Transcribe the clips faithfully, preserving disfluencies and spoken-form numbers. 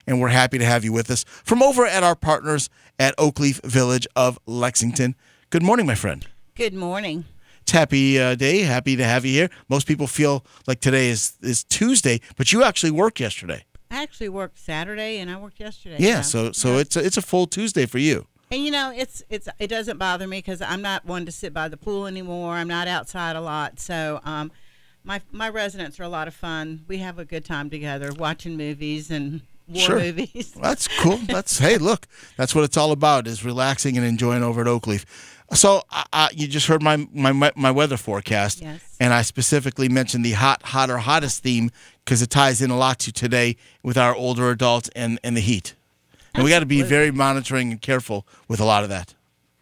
and we're happy to have you with us from over at our partners at Oakleaf Village of Lexington. Good morning, my friend. Good morning. It's happy uh, day. Happy to have you here. Most people feel like today is, is Tuesday, but you actually worked yesterday. I actually worked Saturday and I worked yesterday. Yeah, yeah. so so Yeah. it's a, it's a full Tuesday for you. And you know, it's it's it doesn't bother me because I'm not one to sit by the pool anymore. I'm not outside a lot, so um, my my residents are a lot of fun. We have a good time together, watching movies and war Sure. movies. Well, that's cool. That's hey, look, that's what it's all about, is relaxing and enjoying over at Oakleaf. So uh, uh, you just heard my, my my weather forecast, Yes. and I specifically mentioned the hot, hotter, hottest theme because it ties in a lot to today with our older adults and, and the heat. And we got to be Absolutely. very monitoring and careful with a lot of that.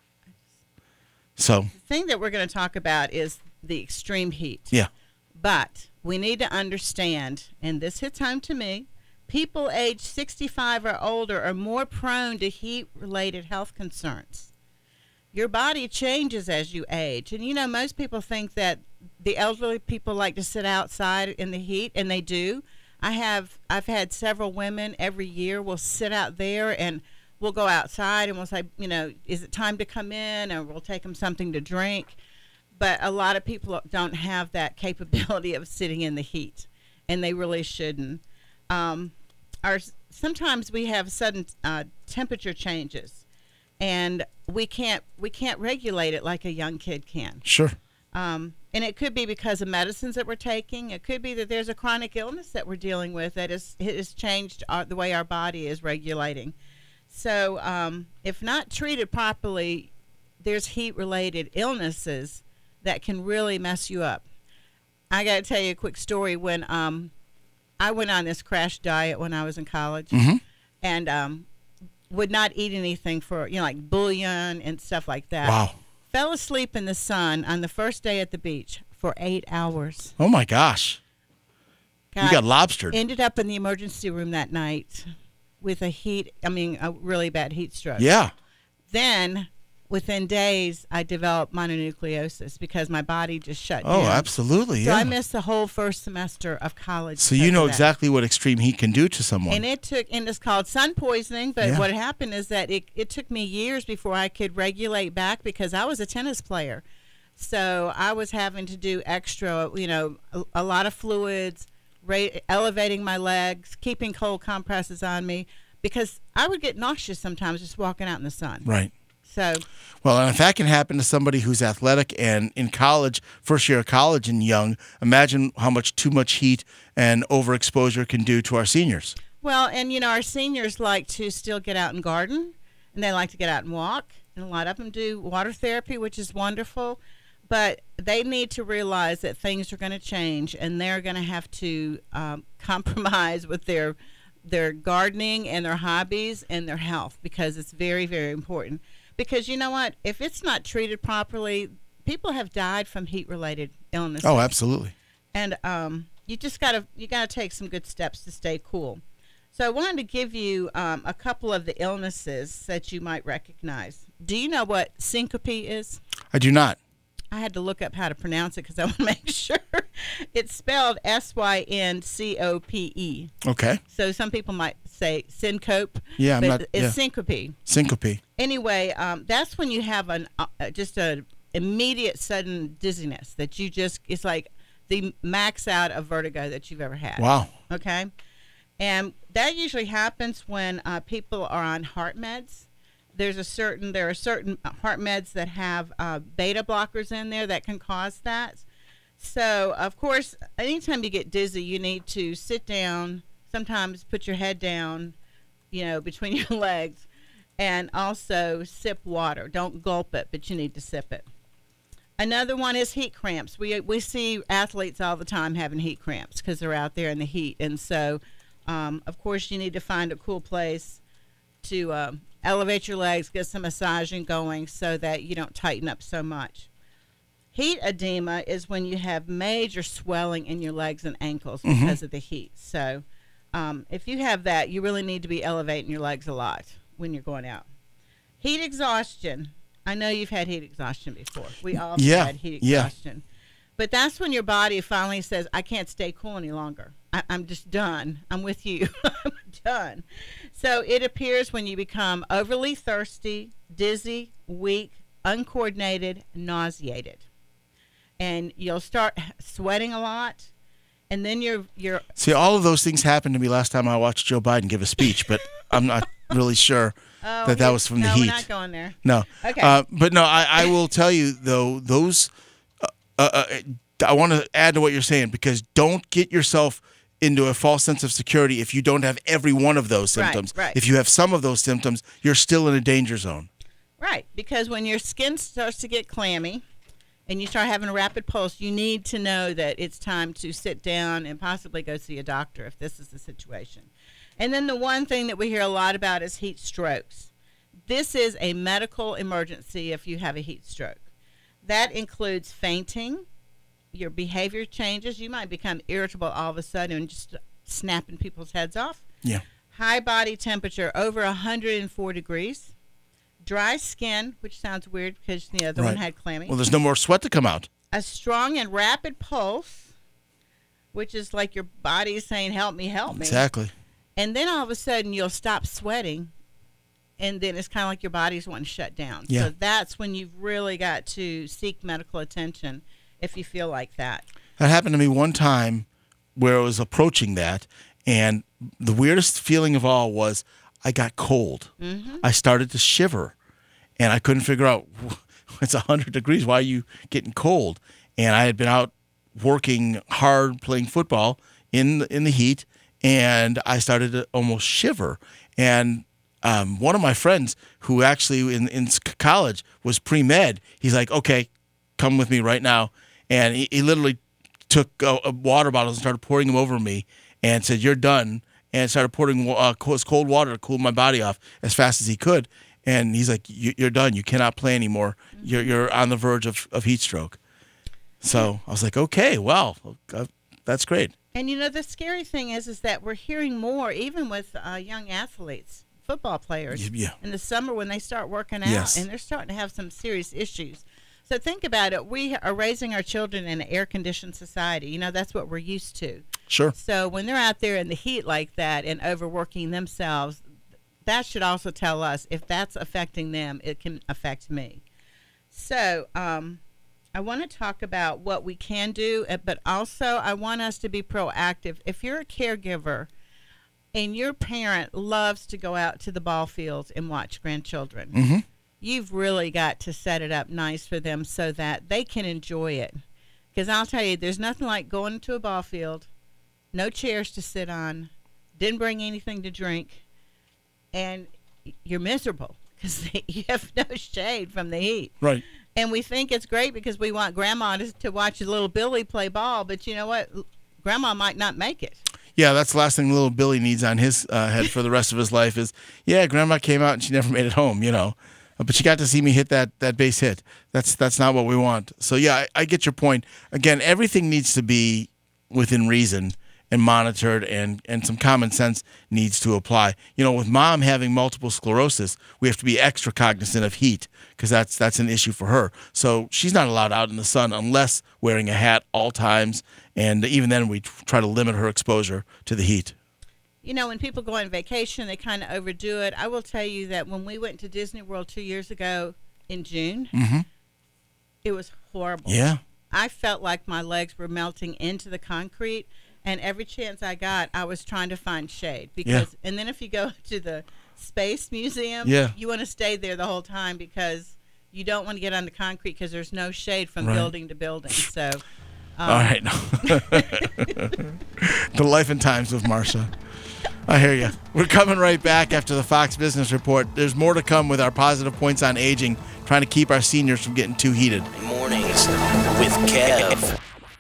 So, The thing that we're going to talk about is the extreme heat. yeah. But we need to understand, and this hits home to me, people age sixty-five or older are more prone to heat-related health concerns. Your body changes as you age. And, you know, most people think that the elderly people like to sit outside in the heat, and they do. I have, I've had several women every year will sit out there and we'll go outside and we'll say, you know, is it time to come in? And we'll take them something to drink. But a lot of people don't have that capability of sitting in the heat, and they really shouldn't. Um, our, sometimes we have sudden uh, temperature changes, and we can't we can't regulate it like a young kid can. Sure. Um, and it could be because of medicines that we're taking. It could be that there's a chronic illness that we're dealing with that has, has changed our, the way our body is regulating. So um, if not treated properly, there's heat-related illnesses that can really mess you up. I got to tell you a quick story. When um, I went on this crash diet when I was in college, Mm-hmm. and um, would not eat anything for, you know, like bouillon and stuff like that. Wow. Fell asleep in the sun on the first day at the beach for eight hours. Oh, my gosh. You got lobstered. Ended up in the emergency room that night with a heat, I mean, a really bad heat stroke. Yeah. Then, within days, I developed mononucleosis because my body just shut Oh, down. absolutely. So Yeah. I missed the whole first semester of college. So because you know of that. exactly what extreme heat can do to someone. And it took, and it's called sun poisoning. But Yeah. what happened is that it, it took me years before I could regulate back because I was a tennis player. So I was having to do extra, you know, a, a lot of fluids, ra- elevating my legs, keeping cold compresses on me because I would get nauseous sometimes just walking out in the sun. Right. So Well, and if that can happen to somebody who's athletic and in college, first year of college and young, imagine how much too much heat and overexposure can do to our seniors. Well, and you know, our seniors like to still get out and garden, and they like to get out and walk, and a lot of them do water therapy, which is wonderful. But they need to realize that things are going to change, and they're going to have to um, compromise with their their gardening and their hobbies and their health because it's very, very important. Because you know what? If it's not treated properly, people have died from heat-related illnesses. Oh, absolutely. And um, you just gotta you gotta take some good steps to stay cool. So I wanted to give you um, a couple of the illnesses that you might recognize. Do you know what syncope is? I do not. I had to look up how to pronounce it because I want to make sure. It's spelled S Y N C O P E. Okay. So some people might say syncope, Yeah, I'm but not. it's Yeah. syncope. Syncope. Anyway, um, that's when you have an uh, just a immediate sudden dizziness that you just it's like the max out of vertigo that you've ever had. Wow. Okay, and that usually happens when uh, people are on heart meds. There's a certain there are certain heart meds that have uh, beta blockers in there that can cause that. So of course, anytime you get dizzy, you need to sit down. Sometimes put your head down, you know, between your legs. And also sip water. Don't gulp it, but you need to sip it. Another one is heat cramps. We we see athletes all the time having heat cramps because they're out there in the heat. And so, um, of course, you need to find a cool place to um, elevate your legs, get some massaging going so that you don't tighten up so much. Heat edema is when you have major swelling in your legs and ankles because Mm-hmm. of the heat. So um, if you have that, you really need to be elevating your legs a lot when you're going out. Heat exhaustion. I know you've had heat exhaustion before. We all have Yeah, had heat yeah. exhaustion. But that's when your body finally says, I can't stay cool any longer. I, I'm just done. I'm with you. I'm done. So it appears when you become overly thirsty, dizzy, weak, uncoordinated, nauseated. And you'll start sweating a lot. And then you're you're See, all of those things happened to me last time I watched Joe Biden give a speech, but I'm not really sure oh, that that was from no, the heat. we're not going there. No. Okay. Uh, but no, I, I will tell you, though, those, uh, uh, uh, I want to add to what you're saying, because don't get yourself into a false sense of security if you don't have every one of those symptoms. Right, right. If you have some of those symptoms, you're still in a danger zone. Right, because when your skin starts to get clammy and you start having a rapid pulse, you need to know that it's time to sit down and possibly go see a doctor if this is the situation. And then the one thing that we hear a lot about is heat strokes. This is a medical emergency if you have a heat stroke. That includes fainting, your behavior changes. You might become irritable all of a sudden and just snapping people's heads off. Yeah. High body temperature over one hundred four degrees. Dry skin, which sounds weird because the other Right. one had clammy. Well, there's no more sweat to come out. A strong and rapid pulse, which is like your body is saying, help me, help me. Exactly. And then all of a sudden you'll stop sweating, and then it's kind of like your body's wanting to shut down. Yeah. So that's when you've really got to seek medical attention if you feel like that. That happened to me one time where I was approaching that, and the weirdest feeling of all was I got cold. Mm-hmm. I started to shiver, and I couldn't figure out, it's one hundred degrees, why are you getting cold? And I had been out working hard playing football in the, in the heat, and I started to almost shiver. And um, one of my friends who actually in, in college was pre-med, he's like, okay, come with me right now. And he, he literally took a, a water bottle and started pouring them over me and said, you're done. And started pouring uh, cold water to cool my body off as fast as he could. And he's like, you're done. You cannot play anymore. You're you're on the verge of, of heat stroke. So I was like, okay, well, uh, that's great. And, you know, the scary thing is is that we're hearing more, even with uh, young athletes, football players, Yeah. in the summer when they start working out, Yes. and they're starting to have some serious issues. So think about it. We are raising our children in an air-conditioned society. You know, that's what we're used to. Sure. So when they're out there in the heat like that and overworking themselves, that should also tell us if that's affecting them, it can affect me. So um, I want to talk about what we can do, uh, but also I want us to be proactive. If you're a caregiver and your parent loves to go out to the ball fields and watch grandchildren, Mm-hmm. you've really got to set it up nice for them so that they can enjoy it. Because I'll tell you, there's nothing like going to a ball field, no chairs to sit on, didn't bring anything to drink, and you're miserable because you have no shade from the heat. Right. And we think it's great because we want grandma to, to watch little Billy play ball, but you know what? Grandma might not make it. Yeah, that's the last thing little Billy needs on his uh, head for the rest of his life is, yeah, grandma came out and she never made it home, you know. But she got to see me hit that, that base hit. That's that's not what we want. So, yeah, I, I get your point. Again, everything needs to be within reason and monitored, and, and some common sense needs to apply. You know, with mom having multiple sclerosis, we have to be extra cognizant of heat because that's, that's an issue for her. So she's not allowed out in the sun unless wearing a hat all times, and even then we try to limit her exposure to the heat. You know, when people go on vacation, they kind of overdo it. I will tell you that when we went to Disney World two years ago in June, Mm-hmm. it was horrible. Yeah. I felt like my legs were melting into the concrete, and every chance I got, I was trying to find shade. Because, and then if you go to the Space Museum, Yeah. you want to stay there the whole time because you don't want to get on the concrete because there's no shade from Right. building to building. So, um, All right. The life and times of Marsha. I hear you. We're coming right back after the Fox Business Report. There's more to come with our positive points on aging, trying to keep our seniors from getting too heated. Mornings with Kev.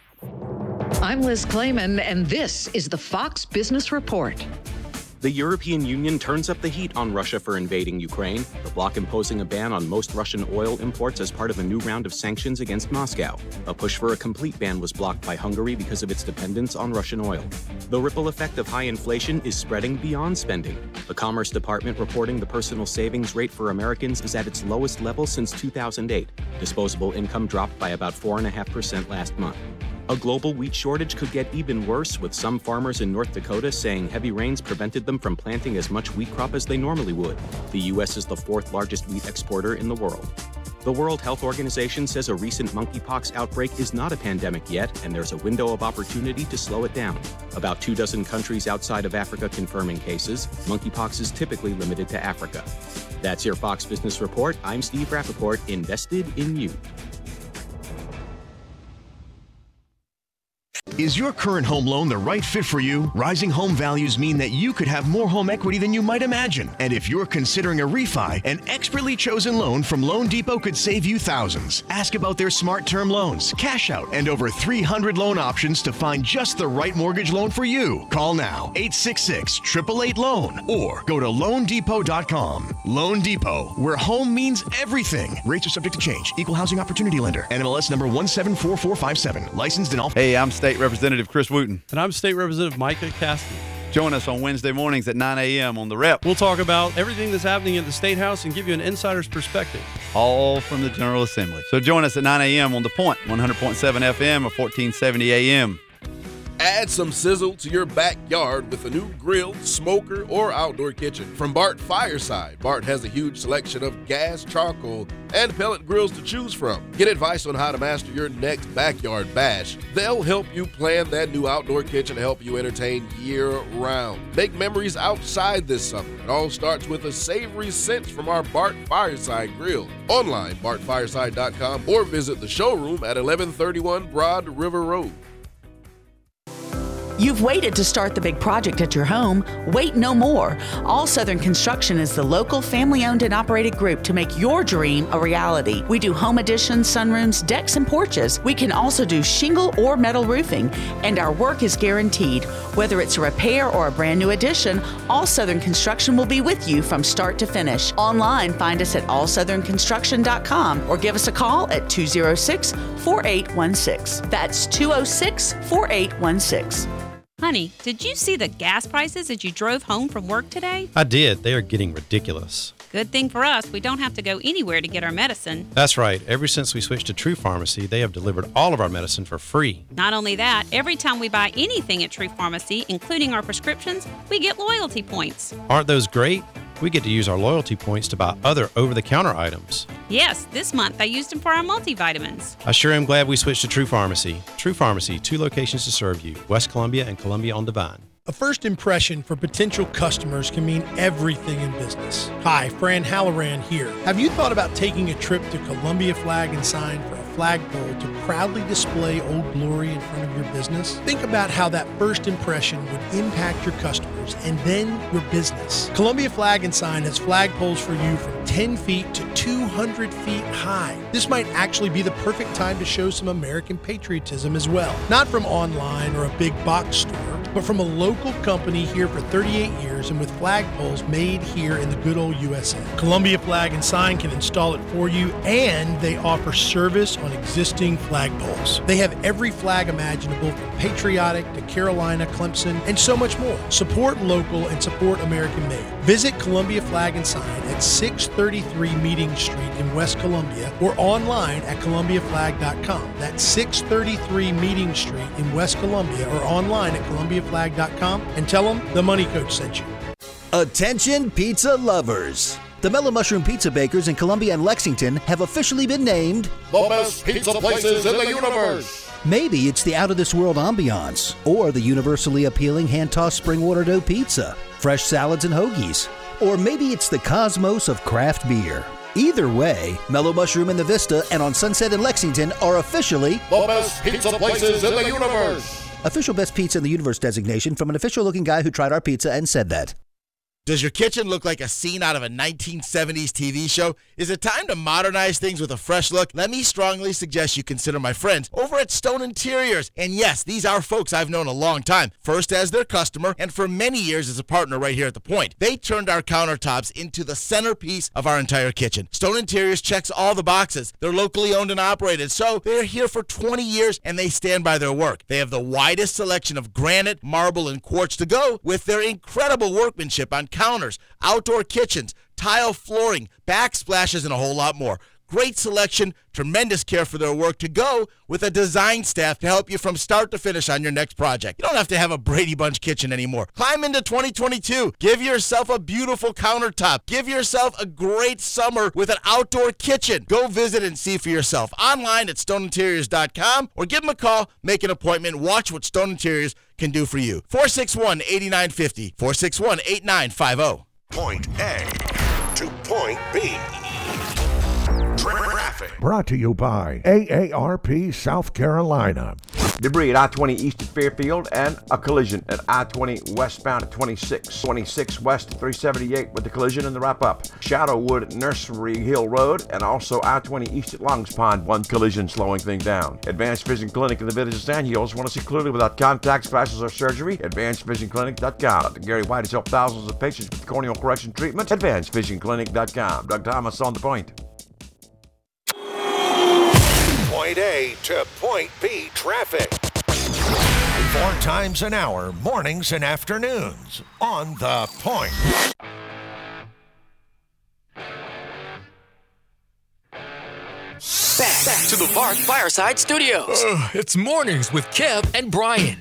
I'm Liz Clayman, and this is the Fox Business Report. The European Union turns up the heat on Russia for invading Ukraine, the bloc imposing a ban on most Russian oil imports as part of a new round of sanctions against Moscow. A push for a complete ban was blocked by Hungary because of its dependence on Russian oil. The ripple effect of high inflation is spreading beyond spending. The Commerce Department reporting the personal savings rate for Americans is at its lowest level since two thousand eight. Disposable income dropped by about four point five percent last month. A global wheat shortage could get even worse, with some farmers in North Dakota saying heavy rains prevented them from planting as much wheat crop as they normally would. The U S is the fourth largest wheat exporter in the world. The World Health Organization says a recent monkeypox outbreak is not a pandemic yet, and there's a window of opportunity to slow it down. About two dozen countries outside of Africa confirming cases. Monkeypox is typically limited to Africa. That's your Fox Business Report. I'm Steve Rappaport, invested in you. Is your current home loan the right fit for you? Rising home values mean that you could have more home equity than you might imagine. And if you're considering a refi, an expertly chosen loan from Loan Depot could save you thousands. Ask about their smart term loans, cash out, and over three hundred loan options to find just the right mortgage loan for you. Call now, eight six six, eight eight eight, loan, or go to loan depot dot com. Loan Depot, where home means everything. Rates are subject to change. Equal housing opportunity lender. N M L S number one seven four four five seven. Licensed in all. Hey, I'm State Representative Chris Wooten. And I'm State Representative Micah Cassidy. Join us on Wednesday mornings at nine a.m. on The Rep. We'll talk about everything that's happening at the State House and give you an insider's perspective. All from the General Assembly. So join us at nine a.m. on The Point, one hundred point seven F M or fourteen seventy A M. Add some sizzle to your backyard with a new grill, smoker, or outdoor kitchen. From Bart Fireside, Bart has a huge selection of gas, charcoal, and pellet grills to choose from. Get advice on how to master your next backyard bash. They'll help you plan that new outdoor kitchen to help you entertain year-round. Make memories outside this summer. It all starts with a savory scent from our Bart Fireside grill. Online, bart fireside dot com, or visit the showroom at eleven thirty-one Broad River Road. You've waited to start the big project at your home. Wait no more. All Southern Construction is the local family-owned and operated group to make your dream a reality. We do home additions, sunrooms, decks, and porches. We can also do shingle or metal roofing, and our work is guaranteed. Whether it's a repair or a brand new addition, All Southern Construction will be with you from start to finish. Online, find us at all southern construction dot com or give us a call at two oh six, four eight one six. That's two oh six, four eight one six. Honey, did you see the gas prices as you drove home from work today? I did. They are getting ridiculous. Good thing for us, we don't have to go anywhere to get our medicine. That's right. Ever since we switched to True Pharmacy, they have delivered all of our medicine for free. Not only that, every time we buy anything at True Pharmacy, including our prescriptions, we get loyalty points. Aren't those great? We get to use our loyalty points to buy other over-the-counter items. Yes, this month I used them for our multivitamins. I sure am glad we switched to True Pharmacy. True Pharmacy, two locations to serve you, West Columbia and Columbia on Divine. A first impression for potential customers can mean everything in business. Hi, Fran Halloran here. Have you thought about taking a trip to Columbia Flag and Sign for a flagpole to proudly display Old Glory in front of your business? Think about how that first impression would impact your customers and then your business. Columbia Flag and Sign has flagpoles for you from ten feet to two hundred feet high. This might actually be the perfect time to show some American patriotism as well. Not from online or a big box store, but from a local company here for thirty-eight years and with flagpoles made here in the good old U S A. Columbia Flag and Sign can install it for you, and they offer service on existing flagpoles. They have every flag imaginable, from patriotic to Carolina, Clemson, and so much more. Support local and support American made. Visit Columbia Flag and Sign at six thirty-three Meeting Street in West Columbia or online at columbia flag dot com. That's six thirty-three Meeting Street in West Columbia or online at columbia flag dot com, and tell them the Money Coach sent you. Attention pizza lovers. The Mellow Mushroom Pizza Bakers in Columbia and Lexington have officially been named the best pizza places in the universe. Maybe it's the out-of-this-world ambiance, or the universally appealing hand-tossed spring water dough pizza, fresh salads and hoagies, or maybe it's the cosmos of craft beer. Either way, Mellow Mushroom in the Vista and on Sunset in Lexington are officially the best pizza places in the universe. Official Best Pizza in the Universe designation from an official-looking guy who tried our pizza and said that. Does your kitchen look like a scene out of a nineteen seventies T V show? Is it time to modernize things with a fresh look? Let me strongly suggest you consider my friends over at Stone Interiors. And yes, these are folks I've known a long time, first as their customer and for many years as a partner right here at The Point. They turned our countertops into the centerpiece of our entire kitchen. Stone Interiors checks all the boxes. They're locally owned and operated, so they're here for twenty years and they stand by their work. They have the widest selection of granite, marble, and quartz to go with their incredible workmanship on counters, outdoor kitchens, tile flooring, backsplashes, and a whole lot more. great selection, tremendous care for their work, to go with a design staff to help you from start to finish on your next project. You don't have to have a Brady Bunch kitchen anymore. Climb into twenty twenty-two. Give yourself a beautiful countertop. Give yourself a great summer with an outdoor kitchen. Go visit and see for yourself online at stone interiors dot com or give them a call, make an appointment, watch what Stone Interiors can do for you. four six one, eight nine five zero. four six one, eight nine five zero. Point A to Point B. Traffic. Brought to you by A A R P South Carolina. Debris at I twenty east at Fairfield and a collision at I twenty westbound at twenty-six. twenty-six west at three seventy-eight with the collision and the wrap-up. Shadowwood at Nursery Hill Road and also I twenty east at Longs Pond. One collision slowing things down. Advanced Vision Clinic in the village of Sand Hills. Want to see clearly without contacts, glasses, or surgery? advanced vision clinic dot com. Doctor Gary White has helped thousands of patients with corneal correction treatment. advanced vision clinic dot com. Doug Thomas on the point. Point A to Point B traffic. Four times an hour, mornings and afternoons, on The Point. Back, back to the Bart Fireside Studios. Uh, it's mornings with Kev and Brian.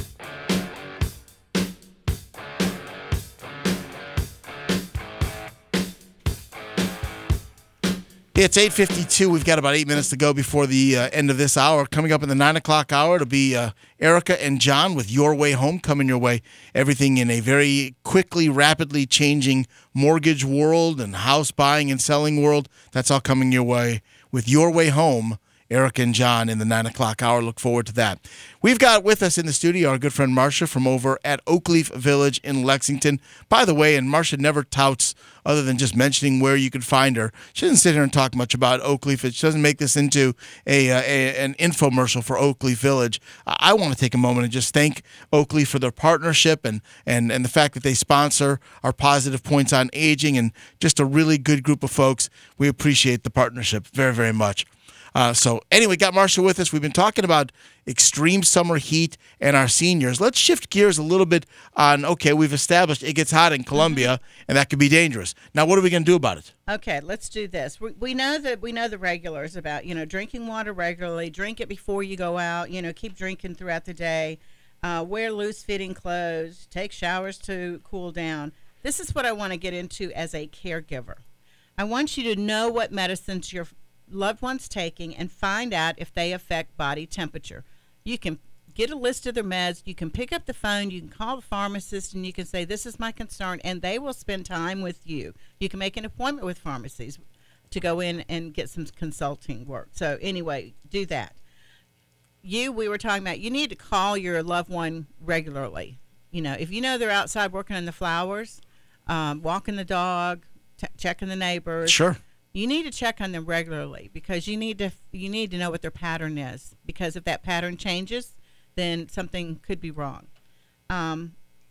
It's eight fifty-two. We've got about eight minutes to go before the uh, end of this hour. Coming up in the nine o'clock hour, it'll be uh, Erica and John with Your Way Home coming your way. Everything in a very quickly, rapidly changing mortgage world and house buying and selling world. That's all coming your way with Your Way Home. Eric and John in the nine o'clock hour. Look forward to that. We've got with us in the studio our good friend Marcia from over at Oakleaf Village in Lexington. By the way, and Marcia never touts other than just mentioning where you could find her. She doesn't sit here and talk much about Oakleaf. She doesn't make this into a, uh, a an infomercial for Oakleaf Village. I want to take a moment and just thank Oakleaf for their partnership and, and, and the fact that they sponsor our Positive Points on Aging, and just a really good group of folks. We appreciate the partnership very, very much. Uh, so anyway, got Marcia with us. We've been talking about extreme summer heat and our seniors. Let's shift gears a little bit on, okay, we've established it gets hot in Columbia, mm-hmm. and that could be dangerous. Now, what are we going to do about it? Okay, let's do this. We, we know that we know the regulars about, you know, drinking water regularly, drink it before you go out, you know, keep drinking throughout the day, uh, wear loose-fitting clothes, take showers to cool down. This is what I want to get into as a caregiver. I want you to know what medicines you're loved ones taking and find out if they affect body temperature. You can get a list of their meds. You can pick up the phone. You can call the pharmacist and you can say, this is my concern, and they will spend time with you. You can make an appointment with pharmacies to go in and get some consulting work. So anyway, do that. You, we were talking about, you need to call your loved one regularly. You know, if you know they're outside working on the flowers, um, walking the dog, t- checking the neighbors. Sure. You need to check on them regularly because you need to you need to know what their pattern is, because if that pattern changes, then something could be wrong. Um,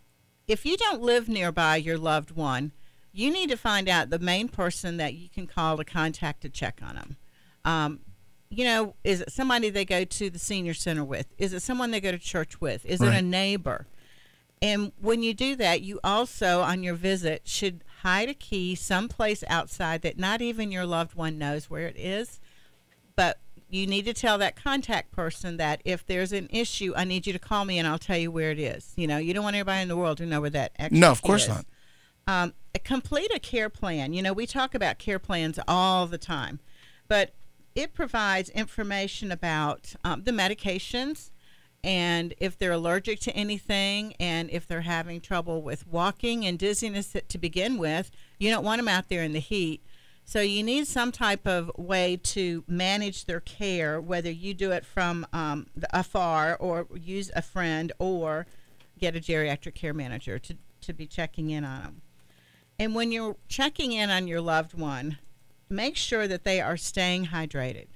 if you don't live nearby your loved one, you need to find out the main person that you can call to contact to check on them. Um, you know, is it somebody they go to the senior center with? Is it someone they go to church with? Is right. it a neighbor? And when you do that, you also, on your visit, should hide a key someplace outside that not even your loved one knows where it is. But you need to tell that contact person that if there's an issue, I need you to call me and I'll tell you where it is. You know, you don't want everybody in the world to know where that actually is. No, of course not. Um, complete a care plan. You know, we talk about care plans all the time, but it provides information about um, the medications, and if they're allergic to anything, and if they're having trouble with walking and dizziness to begin with, you don't want them out there in the heat. So you need some type of way to manage their care, whether you do it from um, afar or use a friend or get a geriatric care manager to, to be checking in on them. And when you're checking in on your loved one, make sure that they are staying hydrated.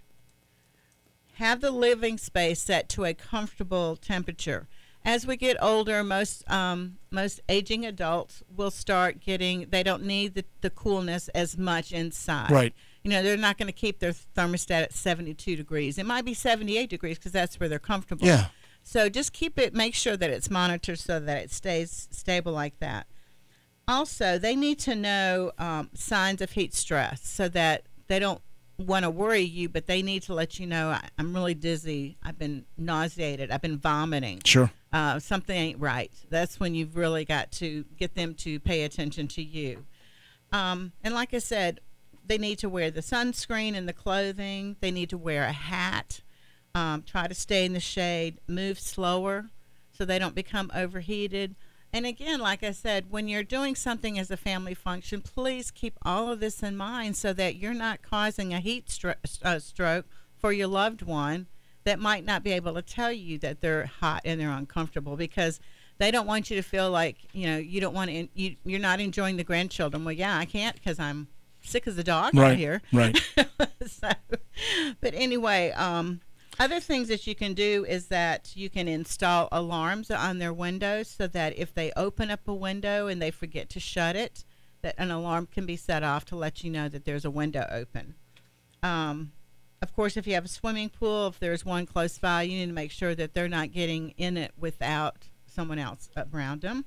Have the living space set to a comfortable temperature. As we get older, most um, most aging adults will start getting, they don't need the, the coolness as much inside. Right. You know, they're not going to keep their thermostat at seventy-two degrees. It might be seventy-eight degrees because that's where they're comfortable. Yeah. So just keep it, make sure that it's monitored so that it stays stable like that. Also, they need to know um, signs of heat stress so that they don't want to worry you, but they need to let you know, I, I'm really dizzy. I've been nauseated. I've been vomiting. Sure. Uh, something ain't right. That's when you've really got to get them to pay attention to you. Um, and like I said, they need to wear the sunscreen and the clothing. They need to wear a hat. Um, try to stay in the shade. Move slower so they don't become overheated. And again, like I said, when you're doing something as a family function, please keep all of this in mind so that you're not causing a heat stro- uh, stroke for your loved one that might not be able to tell you that they're hot and they're uncomfortable, because they don't want you to feel like, you know, you don't want to, you, you're not enjoying the grandchildren. Well, yeah, I can't because I'm sick as a dog right out here. Right. So, but anyway, um, other things that you can do is that you can install alarms on their windows so that if they open up a window and they forget to shut it, that an alarm can be set off to let you know that there's a window open. Um, of course, if you have a swimming pool, if there's one close by, you need to make sure that they're not getting in it without someone else around them.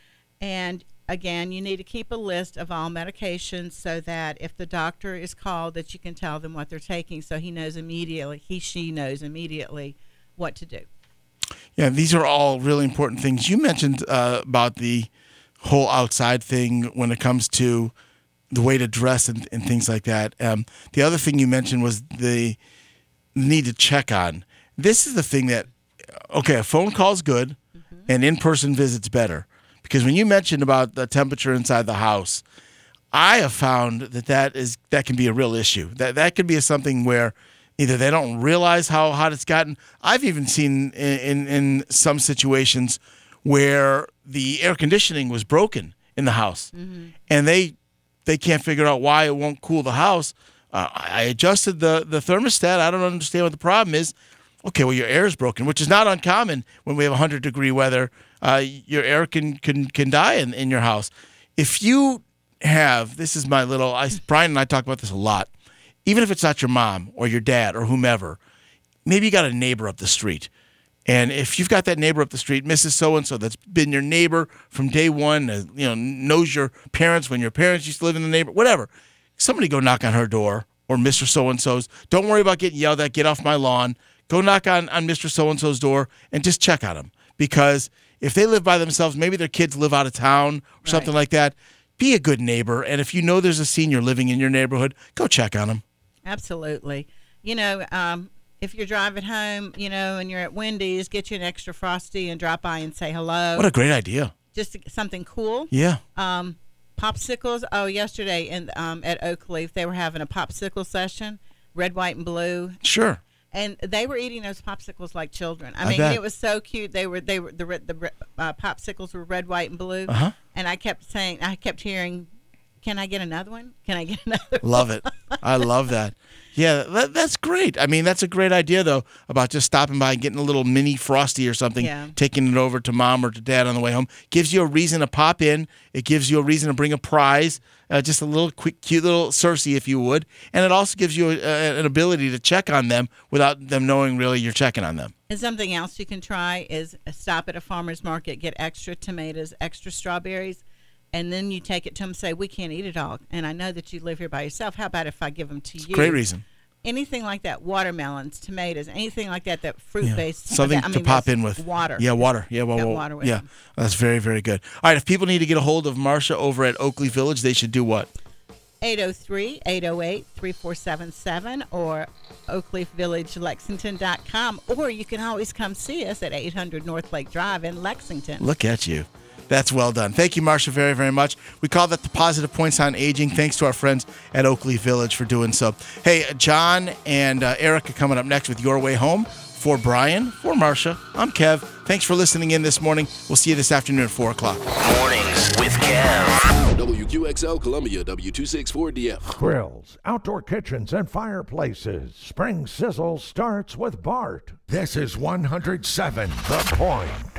And again, you need to keep a list of all medications so that if the doctor is called, that you can tell them what they're taking, so he knows immediately, he, she knows immediately what to do. Yeah, these are all really important things. You mentioned uh, about the whole outside thing when it comes to the way to dress and, and things like that. Um, the other thing you mentioned was the need to check on. This is the thing that, okay, a phone call is good, mm-hmm. and in-person visit's better. Because when you mentioned about the temperature inside the house, I have found that that is that can be a real issue. That that could be something where either they don't realize how hot it's gotten. I've even seen in, in, in some situations where the air conditioning was broken in the house, mm-hmm. and they they can't figure out why it won't cool the house. Uh, I adjusted the, the thermostat. I don't understand what the problem is. Okay, well, your air is broken, which is not uncommon when we have one hundred degree weather. Uh, your air can can, can die in, in your house. If you have, this is my little, I, Brian and I talk about this a lot, even if it's not your mom or your dad or whomever, maybe you got a neighbor up the street. And if you've got that neighbor up the street, Missus So-and-so, that's been your neighbor from day one, uh, you know, knows your parents when your parents used to live in the neighborhood, whatever. Somebody go knock on her door, or Mister So-and-so's. Don't worry about getting yelled at, get off my lawn. Go knock on, on Mister So-and-so's door and just check on them. Because if they live by themselves, maybe their kids live out of town or right. something like that, be a good neighbor. And if you know there's a senior living in your neighborhood, go check on them. Absolutely. You know, um, if you're driving home, you know, and you're at Wendy's, get you an extra Frosty and drop by and say hello. What a great idea. Just something cool. Yeah. Um, popsicles. Oh, yesterday in um, at Oakleaf, they were having a popsicle session, red, white, and blue. Sure. And they were eating those popsicles like children. I, I mean, bet. It was so cute. They were they were the the uh, popsicles were red, white, and blue. Uh-huh. And I kept saying, I kept hearing, "Can I get another one? Can I get another?" Love one? it. I love that. Yeah, that, that's great. I mean, that's a great idea though, about just stopping by and getting a little mini Frosty or something, yeah. taking it over to mom or to dad on the way home. Gives you a reason to pop in. It gives you a reason to bring a prize. Uh, just a little quick, cute little Cersei, if you would. And it also gives you a, a, an ability to check on them without them knowing really you're checking on them. And something else you can try is stop at a farmer's market, get extra tomatoes, extra strawberries, and then you take it to them and say, we can't eat it all. And I know that you live here by yourself. How about if I give them to you? Great reason. Anything like that, watermelons, tomatoes, anything like that, that fruit-based. Yeah. Something that, I to mean, pop in with. Water. Yeah, water. Yeah, well, Got well, water with yeah. them. That's very, very good. All right, if people need to get a hold of Marcia over at Oakley Village, they should do what? eight oh three, eight oh eight, three four seven seven or oakleaf village lexington dot com, or you can always come see us at eight hundred North Lake Drive in Lexington. Look at you. That's well done. Thank you, Marcia, very, very much. We call that the Positive Points on Aging. Thanks to our friends at Oakley Village for doing so. Hey, John and uh, Eric are coming up next with Your Way Home. For Brian, for Marcia, I'm Kev. Thanks for listening in this morning. We'll see you this afternoon at four o'clock. Mornings with Kev. W Q X L Columbia, W two sixty-four D F. Grills, outdoor kitchens, and fireplaces. Spring Sizzle starts with Bart. This is one hundred seven The Point.